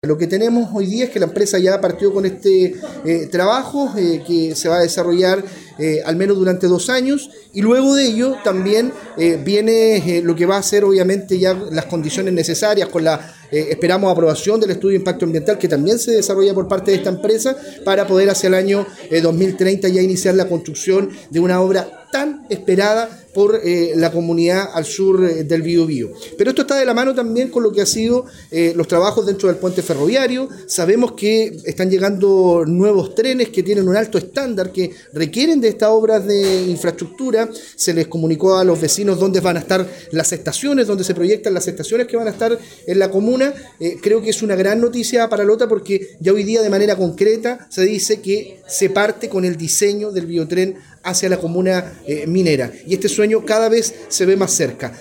Lo que tenemos hoy día es que la empresa ya partió con este trabajo que se va a desarrollar al menos durante 2 años, y luego de ello también viene lo que va a ser obviamente ya las condiciones necesarias con la esperamos aprobación del estudio de impacto ambiental que también se desarrolla por parte de esta empresa para poder hacia el año 2030 ya iniciar la construcción de una obra tan esperada por la comunidad al sur del Biobío. Pero esto está de la mano también con lo que ha sido los trabajos dentro del puente ferroviario. Sabemos que están llegando nuevos trenes que tienen un alto estándar, que requieren de estas obras de infraestructura. Se les comunicó a los vecinos dónde van a estar las estaciones, dónde se proyectan las estaciones que van a estar en la comuna. Creo que es una gran noticia para Lota porque ya hoy día de manera concreta se dice que se parte con el diseño del biotren hacia la comuna minera, y este sueño cada vez se ve más cerca.